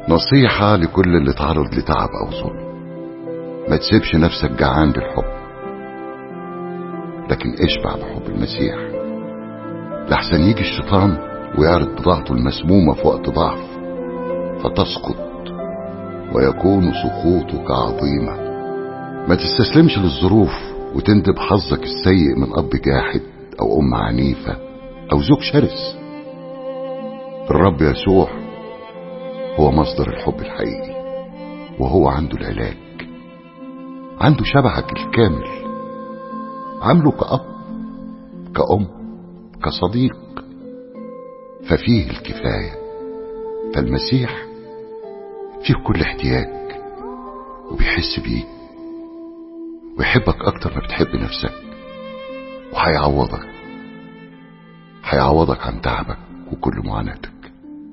نصيحة لكل اللي تعرض لتعب أو ظلم: ما تسيبش نفسك جعان للحب، لكن اشبع بحب المسيح، لحسن يجي الشيطان ويعرض بضاعته المسمومة في وقت ضعف فتسقط ويكون سقوطك عظيما. ما تستسلمش للظروف وتندب حظك السيء من أب جاحد أو أم عنيفة أو زوج شرس. الرب يسوع هو مصدر الحب الحقيقي، وهو عنده العلاج، عنده شبعك الكامل، عامله كأب كأم كصديق، ففيه الكفاية. فالمسيح فيه كل احتياج وبيحس بيك ويحبك أكتر ما بتحب نفسك، وهيعوضك عن تعبك وكل معاناتك.